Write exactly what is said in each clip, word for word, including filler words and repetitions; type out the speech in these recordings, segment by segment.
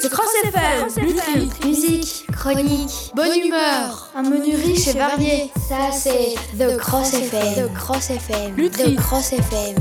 C'est Cross F M. Lutte, musique, chronique, bonne humeur, un menu riche et varié. Ça c'est The Cross F M. The Cross F M. The Cross F M.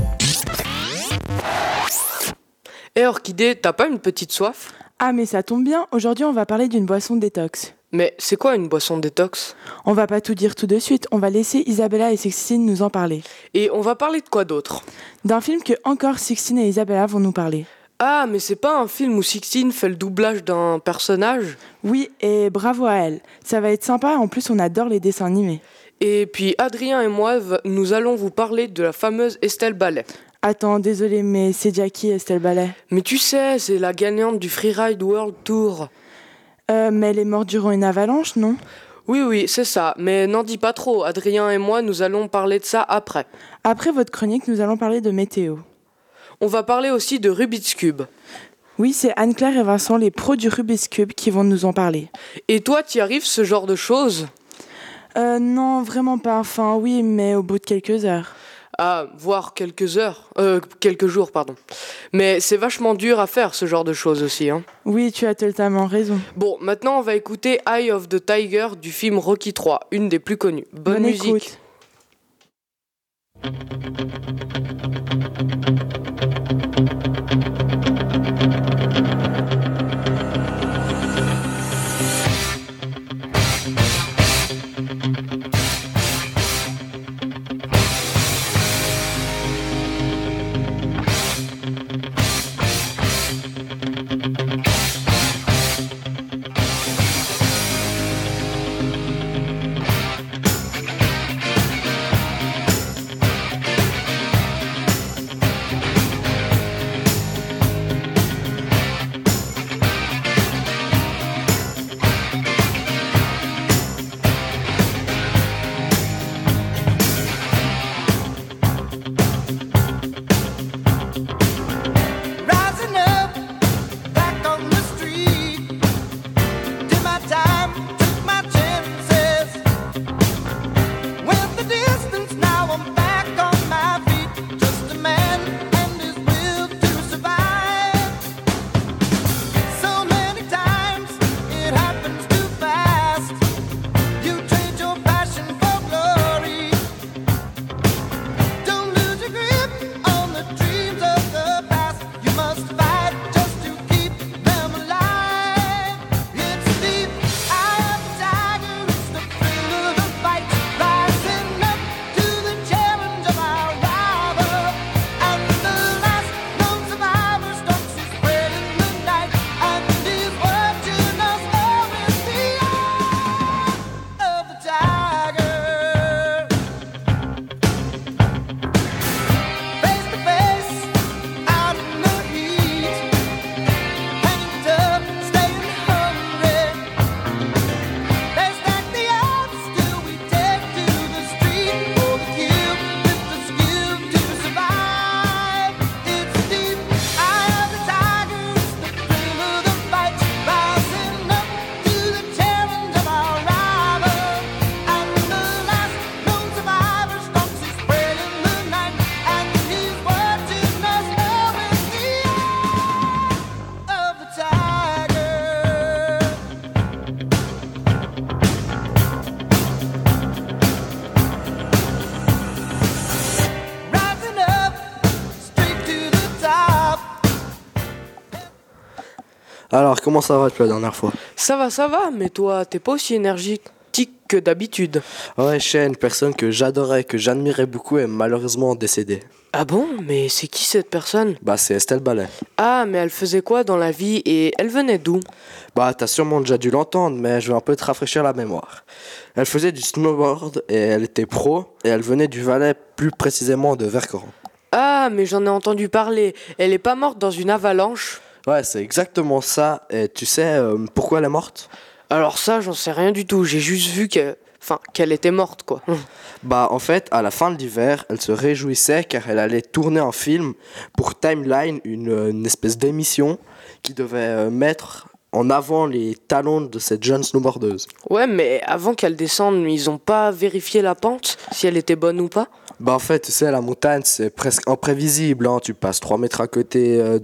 Eh Orchidée, t'as pas une petite soif ? Ah mais ça tombe bien, aujourd'hui on va parler d'une boisson détox. Mais c'est quoi une boisson détox ? On va pas tout dire tout de suite, on va laisser Isabella et Sixtine nous en parler. Et on va parler de quoi d'autre ? D'un film que encore Sixtine et Isabella vont nous parler. Ah, mais c'est pas un film où Sixtine fait le doublage d'un personnage ? Oui, et bravo à elle. Ça va être sympa, en plus on adore les dessins animés. Et puis Adrien et moi, nous allons vous parler de la fameuse Estelle Ballet. Attends, désolé, mais c'est Jackie Estelle Ballet. Mais tu sais, c'est la gagnante du Freeride World Tour. Euh, mais elle est morte durant une avalanche, non ? Oui, oui, c'est ça, mais n'en dis pas trop. Adrien et moi, nous allons parler de ça après. Après votre chronique, nous allons parler de météo. On va parler aussi de Rubik's Cube. Oui, c'est Anne-Claire et Vincent, les pros du Rubik's Cube, qui vont nous en parler. Et toi, t'y arrives ce genre de choses ? Euh, non, vraiment pas. Enfin, oui, mais au bout de quelques heures. Ah, voire quelques heures, euh, quelques jours, pardon. Mais c'est vachement dur à faire, ce genre de choses aussi, hein. Oui, tu as totalement raison. Bon, maintenant, on va écouter Eye of the Tiger du film Rocky trois, une des plus connues. Bonne, Bonne musique. Écoute. Alors, comment ça va depuis la dernière fois ? Ça va, ça va, mais toi, t'es pas aussi énergique que d'habitude. Ouais, Shane, une personne que j'adorais, que j'admirais beaucoup est malheureusement décédée. Ah bon ? Mais c'est qui cette personne ? Bah, c'est Estelle Ballet. Ah, mais elle faisait quoi dans la vie et elle venait d'où ? Bah, t'as sûrement déjà dû l'entendre, mais je vais un peu te rafraîchir la mémoire. Elle faisait du snowboard et elle était pro, et elle venait du Valais, plus précisément de Vercoran. Ah, mais j'en ai entendu parler. Elle est pas morte dans une avalanche ? Ouais, c'est exactement ça. Et tu sais euh, pourquoi elle est morte ? Alors ça, j'en sais rien du tout. J'ai juste vu que... Enfin, qu'elle était morte, quoi. Bah, en fait, à la fin de l'hiver, elle se réjouissait car elle allait tourner un film pour Timeline, une, une espèce d'émission qui devait euh, mettre en avant les talents de cette jeune snowboardeuse. Ouais, mais avant qu'elle descende, ils ont pas vérifié la pente, si elle était bonne ou pas ? Bah, en fait, tu sais, la montagne, c'est presque imprévisible, hein. Tu passes trois mètres à côté euh,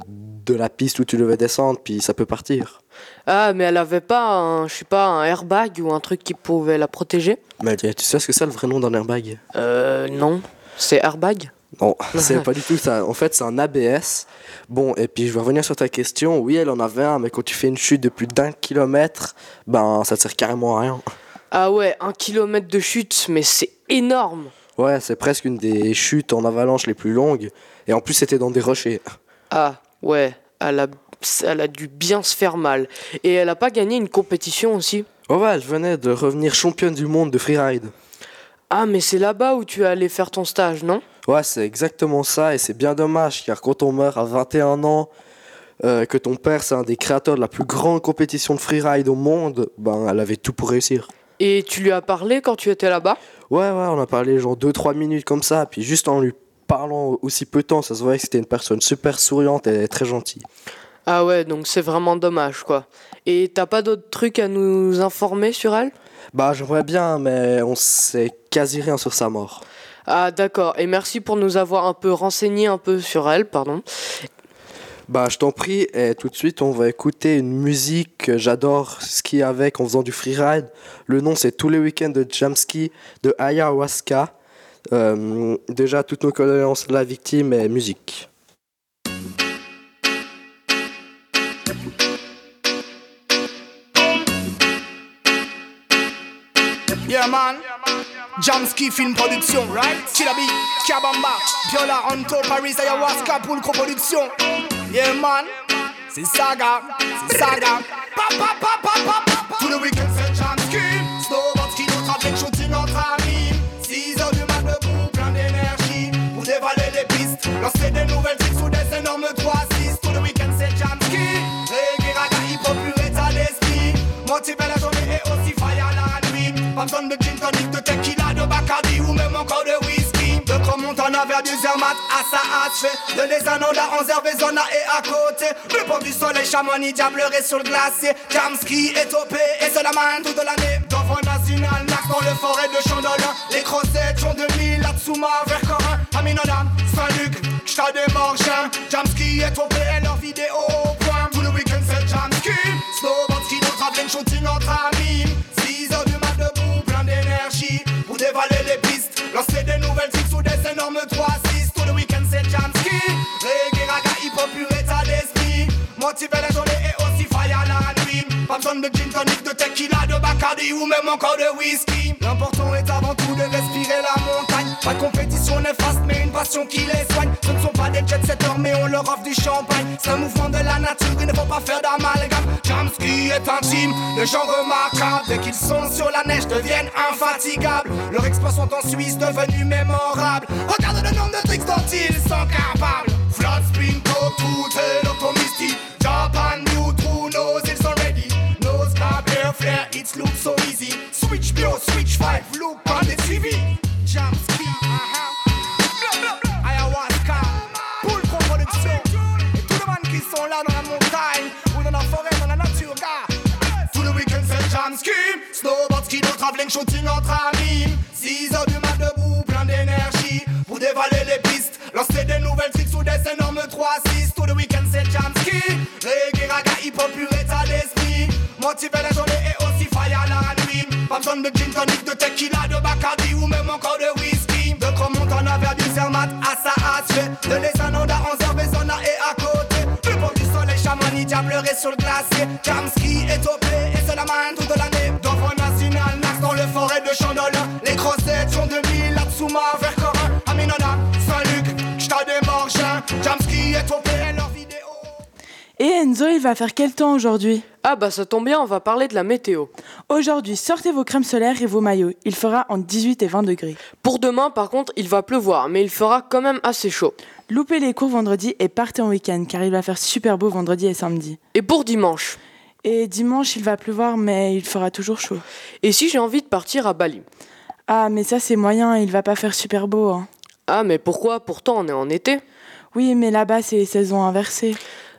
de la piste où tu devais descendre, puis ça peut partir. Ah, mais elle avait pas un, je sais pas, un airbag ou un truc qui pouvait la protéger? Mais tu tu sais ce que c'est le vrai nom d'un airbag? Euh, non. C'est airbag? Non, c'est pas du tout ça. En fait, c'est un A B S. Bon, et puis je vais revenir sur ta question. Oui, elle en avait un, mais quand tu fais une chute de plus d'un kilomètre, ben ça te sert carrément à rien. Ah ouais, un kilomètre de chute, mais c'est énorme. Ouais, c'est presque une des chutes en avalanche les plus longues. Et en plus, c'était dans des rochers. Ah, ouais, elle a, elle a dû bien se faire mal. Et elle a pas gagné une compétition aussi? Oh ouais, elle venait de revenir championne du monde de freeride. Ah, mais c'est là-bas où tu es allé faire ton stage, non? Ouais, c'est exactement ça, et c'est bien dommage, car quand on meurt à vingt et un ans, euh, que ton père, c'est un des créateurs de la plus grande compétition de freeride au monde, ben, elle avait tout pour réussir. Et tu lui as parlé quand tu étais là-bas? Ouais, ouais, on a parlé genre deux trois minutes comme ça, puis juste en lui parlant aussi peu de temps, ça se voyait que c'était une personne super souriante et très gentille. Ah ouais, donc c'est vraiment dommage, quoi. Et t'as pas d'autres trucs à nous informer sur elle? Bah, j'aimerais bien, mais on sait quasi rien sur sa mort. Ah d'accord, et merci pour nous avoir un peu renseigné un peu sur elle, pardon. Bah, je t'en prie, et tout de suite, on va écouter une musique que j'adore skier avec en faisant du freeride. Le nom, c'est Tous les week-ends de Jamski de Ayahuasca. Euh, déjà, toutes nos condoléances à la victime et musique. Yeah man, Jamski Film Production, right? Chilabi, Kabamba, Viola, Anto, Paris, Ayahuasca pour le coproduction. Yeah man, c'est saga, c'est saga. Pa, pa, pa, pa, pa, pa, pa. Tout le week-end c'est Jamski, snowboard, ski, notre avec shooting entre amis. six heures du mat debout, plein d'énergie pour dévaler les pistes, lancer des nouvelles tricks sous des énormes trois six. Tout le week-end c'est Jamski, reggae, raga, hip-hop, pur état d'esprit. Motiver la journée et aussi fire la nuit. Pas besoin de gin tonic, de tequila, de Bacardi ou même encore de whisky. De Cremont en un verre du Zermatt à sa fait. De les Anoda en Zervezona et à côté. Le pont du soleil, Chamonix, diablerie sur le glacier. Jamski est topé et c'est la main toute l'année. D'enfant national, Nax dans le forêt de Chandolin. Les crossettes, Jean deux mille, Latsuma, Vercorin, Aminona, Saint-Luc, Stade des Morgins. Jamski est topé et leur vidéo au point. Tout le week-end c'est Jamski. Snowboard, ski, de travelling, shooting entre amis. six heures du mat debout, plein d'énergie pour dévaler les pistes, lancer des nouvelles tricks sous des énormes trois six. Tout le week-end c'est Jamski, reggae, raga, hip-hop, pur état d'esprit. Motiver la journée et aussi fire la nuit. Pas besoin de gin tonic, de tequila, de Bacardi ou même encore de whisky. L'important est avant tout de respirer la montagne. Pas de compétition néfaste mais une passion qui les soigne. Ce ne sont pas des jet-setters mais on leur offre du champagne. C'est un mouvement de la nature, il ne faut pas faire d'amalgame. Jamski est intime, les gens remarquables. Dès qu'ils sont sur la neige deviennent infatigables. Leurs exploits sont en Suisse devenus mémorables. Regarde le nombre de tricks dont ils sont capables. Flood, spin, top, tout est l'optomisty. Japan, new, true, nose, ils sont ready. Nose, grab, air, flare, it looks so easy. Switch bio, switch five, look on the T V. Jamski, uh-huh. Ayahuasca, pour le production. Et tous les man qui sont là dans la montagne ou dans la forêt, dans la nature, gars. Tout le week-end c'est Jamski. Snowboard, ski, de travelling, shooting entre amis. six heures du mat debout, plein d'énergie pour dévaler les pistes, lancer des nouvelles tricks sous des énormes trois six. Tout le week-end c'est Jamski, reggae, raga, hip-hop, pur état d'esprit. Motiver la journée et aussi fire la nuit. Pas besoin de gin tonic, de tequila, de Bacardi ou même encore de whisky. De Cremont en un verre du Zermatt à sa fait. De les Anoda en Zervezona et à côté. Le pont du soleil, Chamonix, diablerie sur le glacier. Jamski est topé et c'est la main toute l'année. D'enfant national, Nax dans le forêt de Chandolin. Les crossettes, Jean deux mille, Latsuma, Vercorin, Aminona, Saint-Luc, Stade des Morgins. Jamski est topé et leur vidéo. Et Enzo, il va faire quel temps aujourd'hui? Ah bah ça tombe bien, on va parler de la météo. Aujourd'hui, sortez vos crèmes solaires et vos maillots. Il fera entre dix-huit et vingt degrés. Pour demain, par contre, il va pleuvoir, mais il fera quand même assez chaud. Loupez les cours vendredi et partez en week-end, car il va faire super beau vendredi et samedi. Et pour dimanche? Et dimanche, il va pleuvoir, mais il fera toujours chaud. Et si j'ai envie de partir à Bali? Ah, mais ça c'est moyen, il va pas faire super beau. Hein. Ah, mais pourquoi? Pourtant, on est en été. Oui, mais là-bas, c'est les saisons inversées.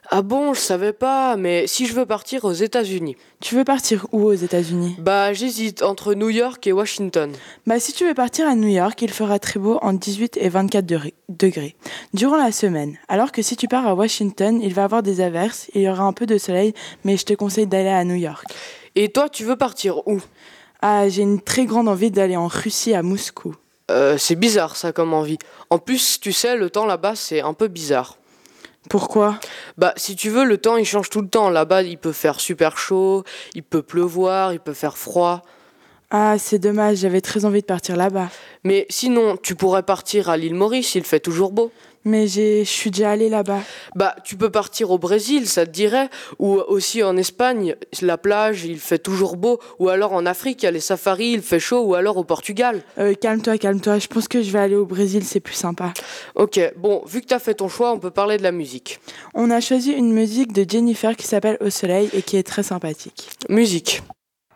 Ah bon, je savais pas, mais si je veux partir aux États-Unis. Tu veux partir où aux États-Unis? Bah, j'hésite entre New York et Washington. Bah, si tu veux partir à New York, il fera très beau entre dix-huit et vingt-quatre degrés durant la semaine. Alors que si tu pars à Washington, il va y avoir des averses, il y aura un peu de soleil, mais je te conseille d'aller à New York. Et toi, tu veux partir où? Ah, j'ai une très grande envie d'aller en Russie, à Moscou. Euh, c'est bizarre ça comme envie. En plus, tu sais, le temps là-bas, c'est un peu bizarre. Pourquoi? Bah, si tu veux, le temps, il change tout le temps. Là-bas, il peut faire super chaud, il peut pleuvoir, il peut faire froid. Ah, c'est dommage, j'avais très envie de partir là-bas. Mais sinon, tu pourrais partir à l'île Maurice, il fait toujours beau. Mais j'ai, je suis déjà allée là-bas. Bah, tu peux partir au Brésil, ça te dirait. Ou aussi en Espagne, la plage, il fait toujours beau. Ou alors en Afrique, il y a les safaris, il fait chaud. Ou alors au Portugal. Euh, calme-toi, calme-toi. Je pense que je vais aller au Brésil, c'est plus sympa. Ok, bon, vu que t'as fait ton choix, on peut parler de la musique. On a choisi une musique de Jennifer qui s'appelle Au Soleil et qui est très sympathique. Musique.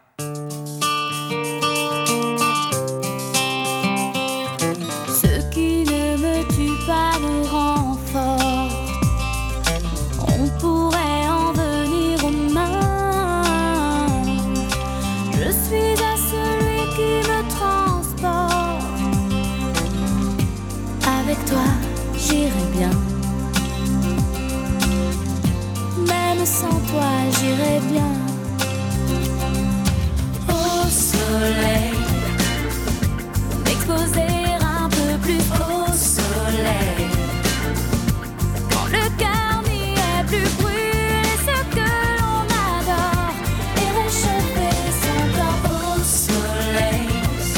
Ce qui ne me tue pas me rend fort. On pourrait en venir aux mains. Je suis à celui qui me transporte. Avec toi, j'irai bien. Même sans toi, j'irai bien. Au soleil, m'exposer un peu plus au soleil. Quand le cœur n'y est plus, brûler ce que l'on adore et réchauffer son corps au soleil.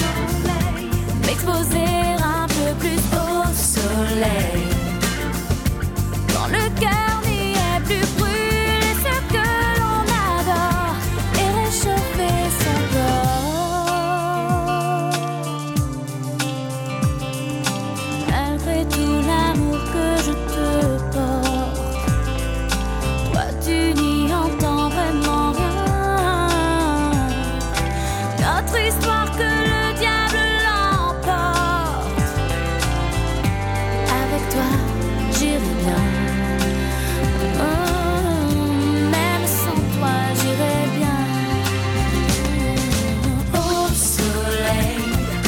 M'exposer un peu plus au soleil. Quand le cœur n'y est plus, brûler ce que l'on adore et réchauffer son corps. Malgré tout l'amour que je te porte, toi tu n'y entends vraiment rien. Notre histoire que le diable l'emporte. Avec toi j'irai bien. Oh, même sans toi j'irai bien. Au soleil,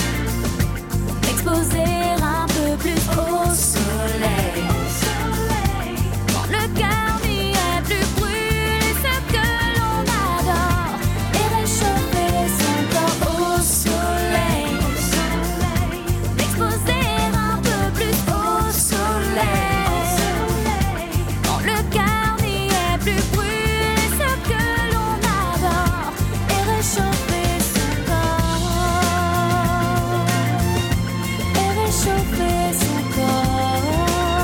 m'exposer un peu plus au soleil. Quand le cœur n'y est plus, brûler ce que l'on adore et réchauffer son corps au soleil. M'exposer un peu plus au soleil. Quand le cœur n'y est plus, brûler ce que l'on adore et réchauffer son corps. Et réchauffer son corps.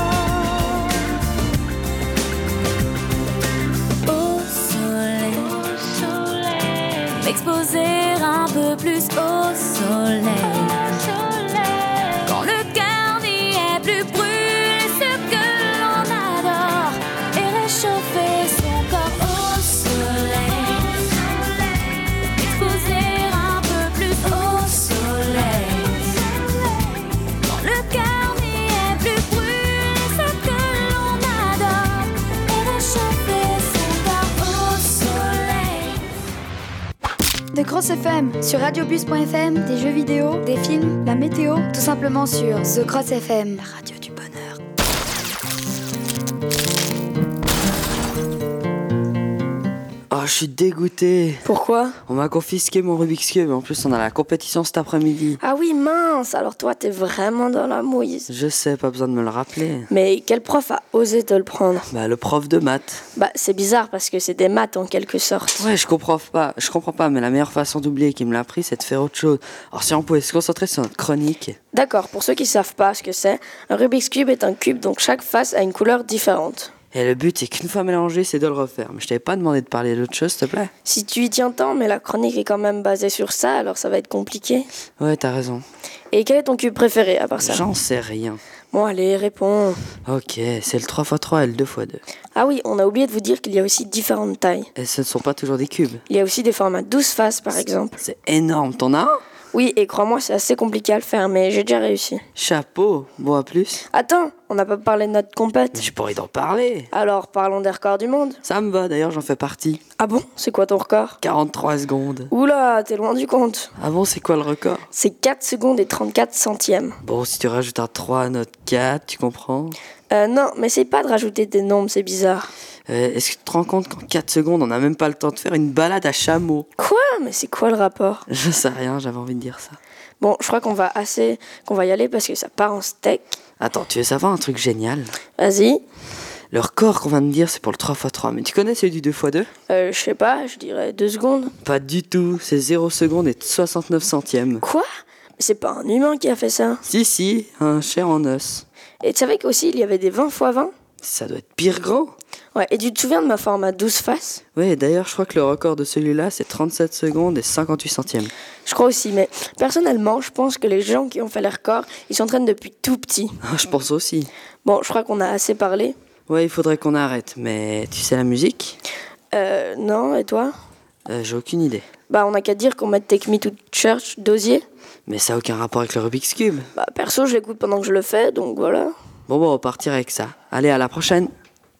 Au soleil, m'exposer un peu plus au soleil. Quand le cœur n'y est plus, brûler ce que l'on adore et réchauffer son corps au soleil. M'exposer un peu plus au soleil. Quand le cœur n'y est plus, brûler ce que l'on adore et réchauffer son corps au soleil. The Cross F M sur radiobus point f m, des jeux vidéo, des films, la météo, tout simplement sur The Cross F M, la radio du bonheur. Oh, je suis dégoûté. Pourquoi? On m'a confisqué mon Rubik's Cube. En plus, on a la compétition cet après-midi. Ah oui, mince. Alors toi, t'es vraiment dans la mouise. Je sais, pas besoin de me le rappeler. Mais quel prof a osé te le prendre? Bah, le prof de maths. Bah, c'est bizarre parce que c'est des maths en quelque sorte. Ouais, je comprends pas. Je comprends pas, mais la meilleure façon d'oublier qu'il me l'a appris, c'est de faire autre chose. Alors, si on pouvait se concentrer sur notre chronique. D'accord, pour ceux qui savent pas ce que c'est, un Rubik's Cube est un cube dont chaque face a une couleur différente. Et le but, c'est qu'une fois mélangé, c'est de le refaire. Mais je t'avais pas demandé de parler d'autre chose, s'il te plaît. Si tu y tiens tant, mais la chronique est quand même basée sur ça, alors ça va être compliqué. Ouais, t'as raison. Et quel est ton cube préféré à part ça? J'en sais rien. Bon, allez, réponds. Ok, c'est le trois fois trois et le deux fois deux. Ah oui, on a oublié de vous dire qu'il y a aussi différentes tailles. Et ce ne sont pas toujours des cubes. Il y a aussi des formats douze faces, par exemple. C'est énorme, t'en as un? Oui, et crois-moi, c'est assez compliqué à le faire, mais j'ai déjà réussi. Chapeau, bon à plus. Attends, on n'a pas parlé de notre compète. J'ai pas envie d'en parler. Alors, parlons des records du monde. Ça me va, d'ailleurs j'en fais partie. Ah bon? C'est quoi ton record? quarante-trois secondes. Oula, t'es loin du compte. Ah bon, c'est quoi le record? C'est quatre secondes et trente-quatre centièmes. Bon, si tu rajoutes un trois à notre quatre, tu comprends? Euh, non, mais c'est pas de rajouter des nombres, c'est bizarre. Euh, est-ce que tu te rends compte qu'en quatre secondes, on n'a même pas le temps de faire une balade à chameau? Quoi? Mais c'est quoi le rapport? Je sais rien, j'avais envie de dire ça. Bon, je crois qu'on va assez, qu'on va y aller parce que ça part en steak. Attends, tu veux savoir un truc génial? Vas-y. Le record qu'on vient de dire, c'est pour le trois fois trois, mais tu connais celui du deux fois deux? Euh, je sais pas, je dirais deux secondes. Pas du tout, c'est zéro seconde et soixante-neuf centièmes. Quoi? C'est pas un humain qui a fait ça. Si, si, un chair en os. Et tu savais qu'aussi il y avait des vingt fois vingt? Ça doit être pire grand. Ouais, et tu te souviens de ma forme à douze faces? Oui, d'ailleurs, je crois que le record de celui-là, c'est trente-sept secondes et cinquante-huit centièmes. Je crois aussi, mais personnellement, je pense que les gens qui ont fait les records, ils s'entraînent depuis tout petit. Ah, je pense aussi. Bon, je crois qu'on a assez parlé. Ouais, il faudrait qu'on arrête, mais tu sais la musique? Euh, non, et toi? Euh, j'ai aucune idée. Bah, on a qu'à dire qu'on met Take Me to Church d'Osier. Mais ça a aucun rapport avec le Rubik's Cube. Bah, perso, je l'écoute pendant que je le fais, donc voilà. Bon, bon, on va partir avec ça. Allez, à la prochaine.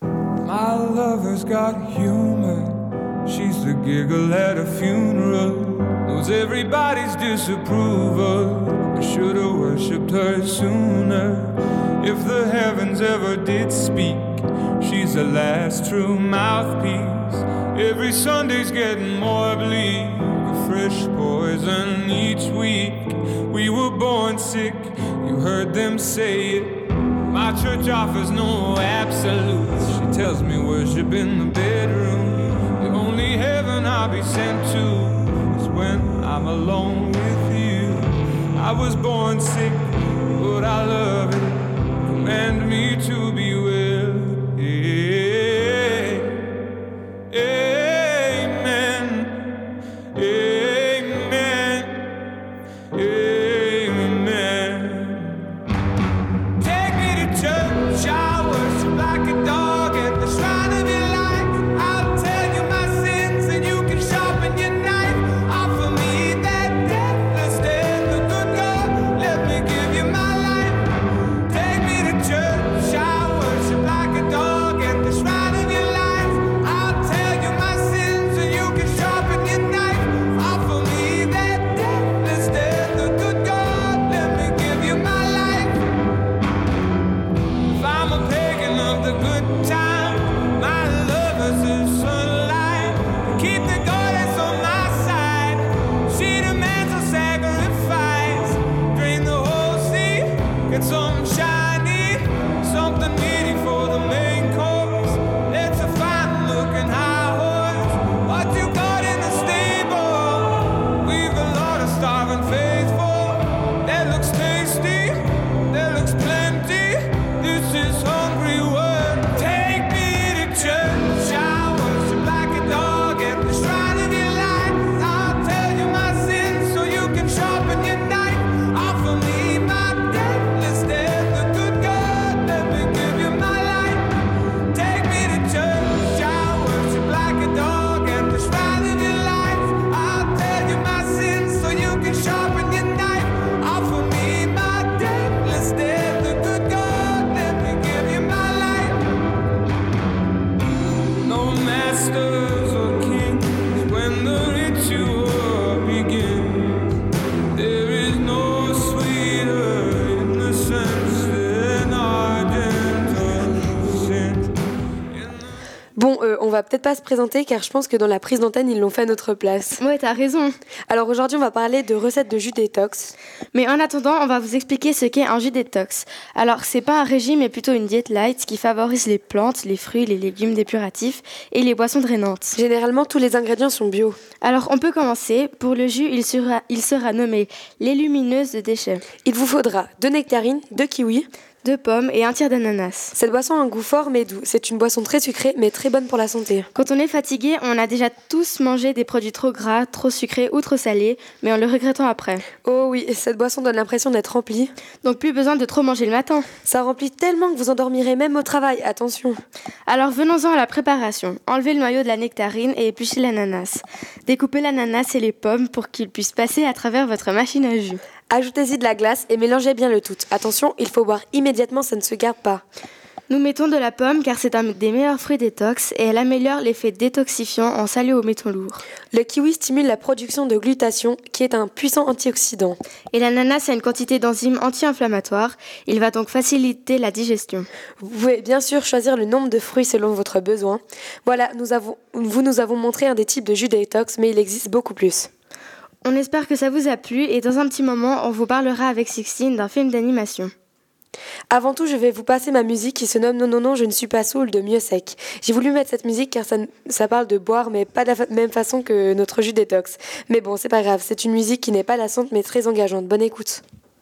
My lover's got humor. She's the giggle at a funeral. Knows everybody's disapproval. I should've worshipped her sooner. If the heavens ever did speak, she's the last true mouthpiece. Every Sunday's getting more bleak, a fresh poison each week. We were born sick, you heard them say it. My church offers no absolutes. She tells me worship in the bedroom. The only heaven I'll be sent to is when I'm alone with you. I was born sick, but I love it. Command me to be well. Yeah. Amen. Amen. Amen. Take me to church, I worship like a dog at the shrine of your light. I'll tell you my sins and you can sharpen your knife. Offer me that deathless death, the good God, let me give you my life. Take me to church, I worship like a dog at the shrine of your light. I'll tell you my sins and you can sharpen your knife. Offer me that deathless death, the good God, let me give you my life. If I'm a pagan of the good time, my lover's the sunlight. Keep the goddess on my side. She demands a sacrifice. Drain the whole sea, get some shiny, something meaty for the main course. Let's a fine looking high horse. What you got in the stable? We've a lot of starving faithful. That looks tasty, that looks plenty. This is hungry word. Take me to church. I worship like a dog at the shrine of your light. I'll tell you my sins so you can sharpen your knife. Offer me my deathless death, the good God, let me give you my life. Take me to church. I worship like a dog at the shrine of your light. I'll tell you my sins so you can sharpen your knife. Offer me my deathless death, the good God, let me give you my life. No masters or kings when the ritual begins. There is no sweeter innocence than ardent sin. Bon, euh, on va peut-être pas se présenter car je pense que dans la prise d'antenne, ils l'ont fait à notre place. Ouais, t'as raison. Alors aujourd'hui, on va parler de recettes de jus détox. Mais en attendant, on va vous expliquer ce qu'est un jus détox. Alors, c'est pas un régime, mais plutôt une diète light qui favorise les plantes, les fruits, les légumes dépuratifs et les boissons drainantes. Généralement, tous les ingrédients sont bio. Alors, on peut commencer. Pour le jus, il sera, il sera nommé légumineuse de déchets. Il vous faudra deux nectarines, deux kiwis, deux pommes et un tiers d'ananas. Cette boisson a un goût fort mais doux. C'est une boisson très sucrée mais très bonne pour la santé. Quand on est fatigué, on a déjà tous mangé des produits trop gras, trop sucrés ou trop salés, mais en le regrettant après. Oh oui, cette boisson donne l'impression d'être remplie. Donc plus besoin de trop manger le matin. Ça remplit tellement que vous endormirez même au travail, attention. Alors venons-en à la préparation. Enlevez le noyau de la nectarine et épluchez l'ananas. Découpez l'ananas et les pommes pour qu'ils puissent passer à travers votre machine à jus. Ajoutez-y de la glace et mélangez bien le tout. Attention, il faut boire immédiatement, ça ne se garde pas. Nous mettons de la pomme car c'est un des meilleurs fruits détox et elle améliore l'effet détoxifiant en salé aux métaux lourds. Le kiwi stimule la production de glutathion qui est un puissant antioxydant. Et l'ananas a une quantité d'enzymes anti-inflammatoires, il va donc faciliter la digestion. Vous pouvez bien sûr choisir le nombre de fruits selon votre besoin. Voilà, nous avons, vous nous avons montré un des types de jus détox, mais il existe beaucoup plus. On espère que ça vous a plu et dans un petit moment, on vous parlera avec Sixtine d'un film d'animation. Avant tout, je vais vous passer ma musique qui se nomme Non, non, non, je ne suis pas saoul de Mieux Sec. J'ai voulu mettre cette musique car ça, ça parle de boire, mais pas de la fa- même façon que notre jus détox. Mais bon, c'est pas grave, c'est une musique qui n'est pas lassante mais très engageante. Bonne écoute.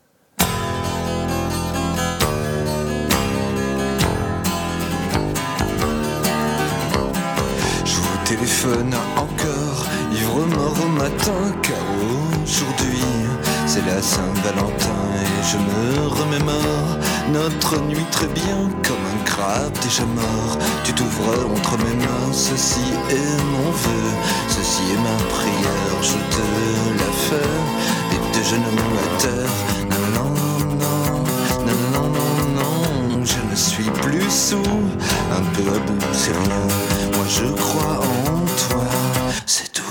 Je vous téléphone encore, ivre mort au matin, car aujourd'hui c'est la Saint-Valentin et je me remémore notre nuit très bien comme un crabe déjà mort. Tu t'ouvres entre mes mains, ceci est mon vœu, ceci est ma prière, je te la fais, et de genoux à terre. Non, non, non, non, non, non, non, je ne suis plus sous, un peu à bout, c'est rien. Moi je crois en toi, c'est tout.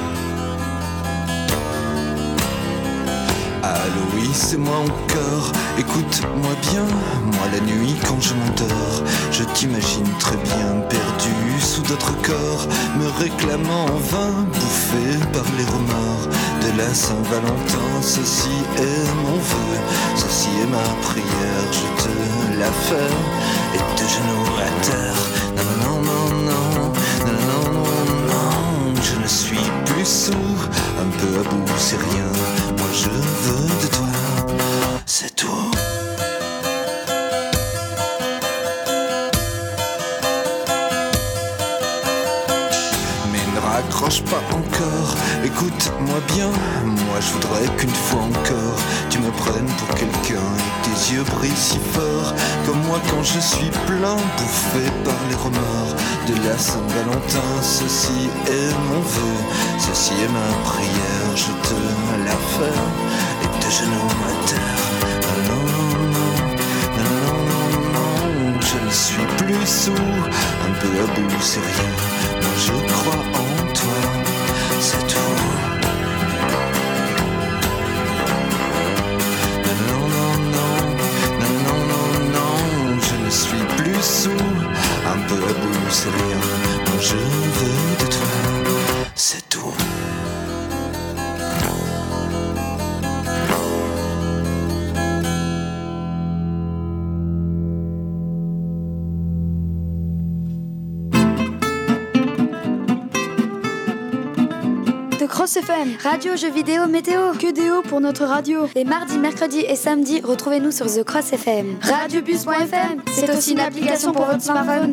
Allô oui c'est moi encore, écoute-moi bien. Moi la nuit quand je m'endors, je t'imagine très bien perdu sous d'autres corps, me réclamant en vain, bouffé par les remords de la Saint-Valentin. Ceci est mon vœu, ceci est ma prière, je te la fais, et de genoux à terre. Non, non, non, non, non, non, non, non, je ne suis plus sous, un peu à bout, c'est rien. Moi je veux de toi, c'est tout. Mais ne raccroche pas encore, écoute-moi bien. Moi je voudrais qu'une fois encore tu me prennes pour quelqu'un et que tes yeux brillent si fort comme moi quand je suis plein, bouffé par les remords de la Saint-Valentin. Ceci est mon vœu, ceci est ma prière, je te la fais, et de genoux à terre. Non, non, non, non, non, non, je ne suis plus sous, un peu à bout, c'est rien. Moi je crois en toi, c'est tout. Non, non, non, non, non, non, non, je ne suis plus sous, un peu à bout, c'est rien. Moi je veux de toi, c'est tout. De Cross F M, radio, jeux vidéo, météo, que des hauts pour notre radio. Les mardis, mercredis et samedis, retrouvez-nous sur The Cross F M. Radiobus point F M, c'est aussi une application pour votre smartphone.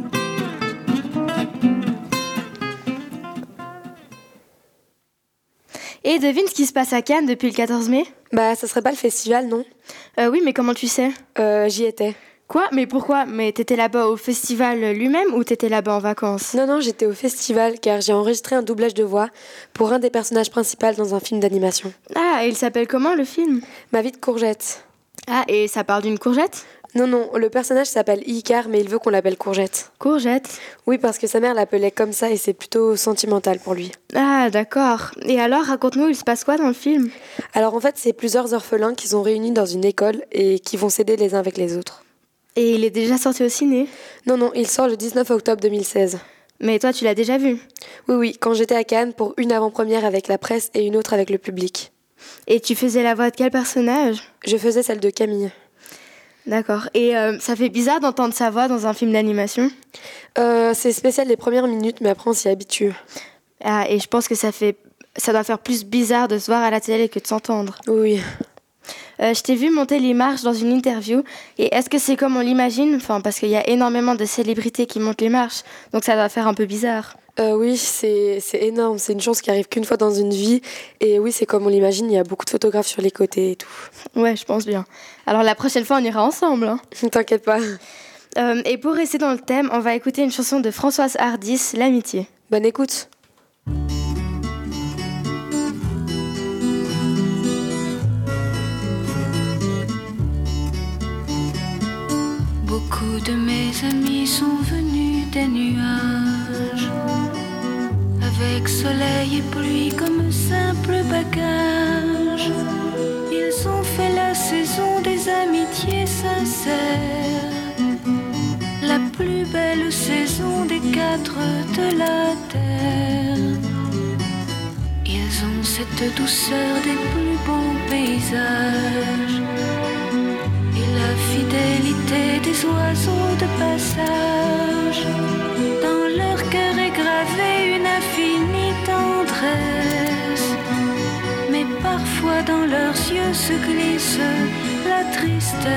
Et devine ce qui se passe à Cannes depuis le quatorze mai ? Bah, ça serait pas le festival, non ? Euh, oui, mais comment tu sais ? Euh, j'y étais. Quoi ? Mais pourquoi ? Mais t'étais là-bas au festival lui-même ou t'étais là-bas en vacances ? Non, non, j'étais au festival car j'ai enregistré un doublage de voix pour un des personnages principaux dans un film d'animation. Ah, et il s'appelle comment le film ? Ma vie de courgette. Ah, et ça parle d'une courgette ? Non, non, le personnage s'appelle Icar, mais il veut qu'on l'appelle Courgette. Courgette ? Oui, parce que sa mère l'appelait comme ça et c'est plutôt sentimental pour lui. Ah, d'accord. Et alors, raconte-nous, il se passe quoi dans le film ? Alors en fait, c'est plusieurs orphelins qui sont réunis dans une école et qui vont s'aider les uns avec les autres. Et il est déjà sorti au ciné ? Non, non, il sort le dix-neuf octobre deux mille seize. Mais toi, tu l'as déjà vu ? Oui, oui, quand j'étais à Cannes pour une avant-première avec la presse et une autre avec le public. Et tu faisais la voix de quel personnage ? Je faisais celle de Camille. D'accord. Et euh, ça fait bizarre d'entendre sa voix dans un film d'animation ? euh, C'est spécial les premières minutes, mais après on s'y habitue. Ah, et je pense que ça fait, ça doit faire plus bizarre de se voir à la télé que de s'entendre. Oui. Euh, je t'ai vu monter les marches dans une interview. Et est-ce que c'est comme on l'imagine ? Enfin, parce qu'il y a énormément de célébrités qui montent les marches, donc ça va faire un peu bizarre. Euh, oui, c'est, c'est énorme. C'est une chance qui arrive qu'une fois dans une vie. Et oui, c'est comme on l'imagine, il y a beaucoup de photographes sur les côtés et tout. Ouais, je pense bien. Alors la prochaine fois, on ira ensemble. Hein. T'inquiète pas. Euh, et pour rester dans le thème, on va écouter une chanson de Françoise Hardy, L'amitié. Bonne écoute. Beaucoup de mes amis sont venus des nuages, avec soleil et pluie comme simple bagage. Ils ont fait la saison des amitiés sincères, la plus belle saison des quatre de la terre. Ils ont cette douceur des plus beaux paysages et la fidélité des oiseaux de passage. Dans leur cœur est gravée une infinie tendresse, mais parfois dans leurs yeux se glisse la tristesse.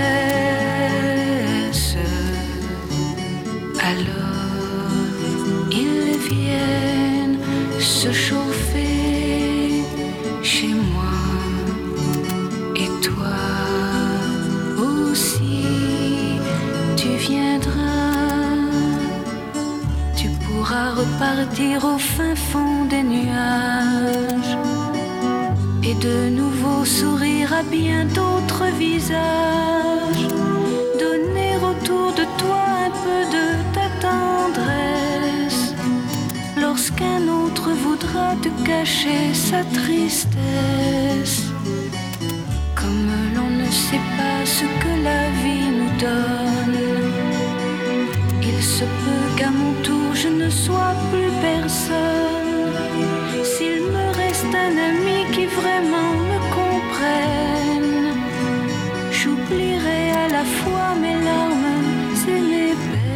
Alors ils viennent se chauffer chez moi, et toi aussi tu viendras. Tu pourras repartir au fin fond des nuages et de nouveau sourire à bien d'autres visages, donner autour de toi un peu de ta tendresse lorsqu'un autre voudra te cacher sa tristesse. Comme l'on ne sait pas ce que la vie nous donne, il se peut qu'à mon tour je ne sois plus personne. S'il me reste un ami qui vraiment me comprenne, j'oublierai à la fois mes larmes et mes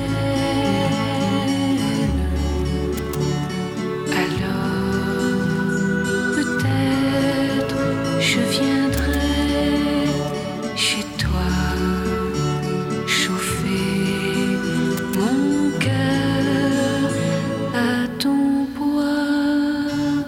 peines. Alors peut-être je viendrai chez toi, chauffer mon cœur à ton bois.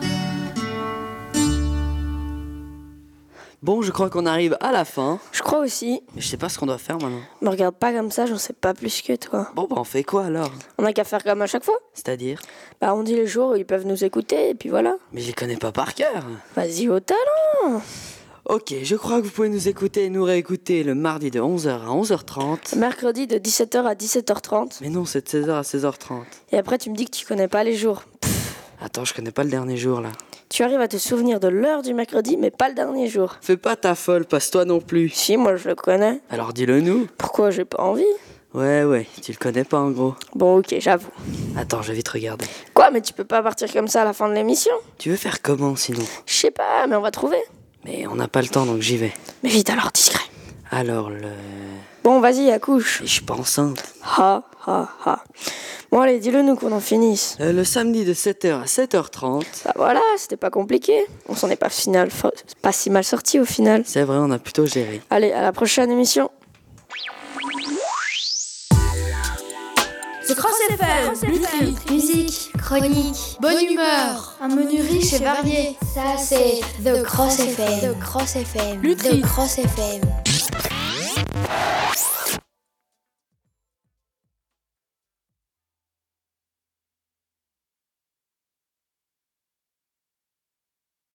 Bon, je crois qu'on arrive à la fin. Je crois aussi. Je sais pas ce qu'on doit faire maintenant. Me regarde pas comme ça, j'en sais pas plus que toi. Bon, bah on fait quoi alors ? On a qu'à faire comme à chaque fois. C'est-à-dire ? Bah on dit les jours où ils peuvent nous écouter et puis voilà. Mais je les connais pas par cœur. Vas-y au talent. Ok, je crois que vous pouvez nous écouter et nous réécouter le mardi de onze heures à onze heures trente. Mercredi de dix-sept heures à dix-sept heures trente. Mais non, c'est de seize heures à seize heures trente. Et après tu me dis que tu connais pas les jours. Attends, je connais pas le dernier jour là. Tu arrives à te souvenir de l'heure du mercredi mais pas le dernier jour. Fais pas ta folle, passe-toi non plus. Si, moi je le connais. Alors dis-le nous. Pourquoi j'ai pas envie ? Ouais, ouais, tu le connais pas en gros. Bon, ok, j'avoue. Attends, je vais vite regarder. Quoi, mais tu peux pas partir comme ça à la fin de l'émission ? Tu veux faire comment sinon ? Je sais pas, mais on va trouver. Mais on n'a pas le temps donc j'y vais. Mais vite alors, discret. Alors le... Bon, vas-y, accouche. Je suis pas enceinte. Ha, ha, ha. Bon, allez, dis-le nous qu'on en finisse. Euh, le samedi de sept heures à sept heures trente. Bah voilà, c'était pas compliqué. On s'en est pas, final, pas si mal sorti au final. C'est vrai, on a plutôt géré. Allez, à la prochaine émission. The Cross F M. Lutri, musique, chronique, bonne humeur, un menu riche et varié. Ça, c'est The Cross F M. The Cross F M. The Cross F M.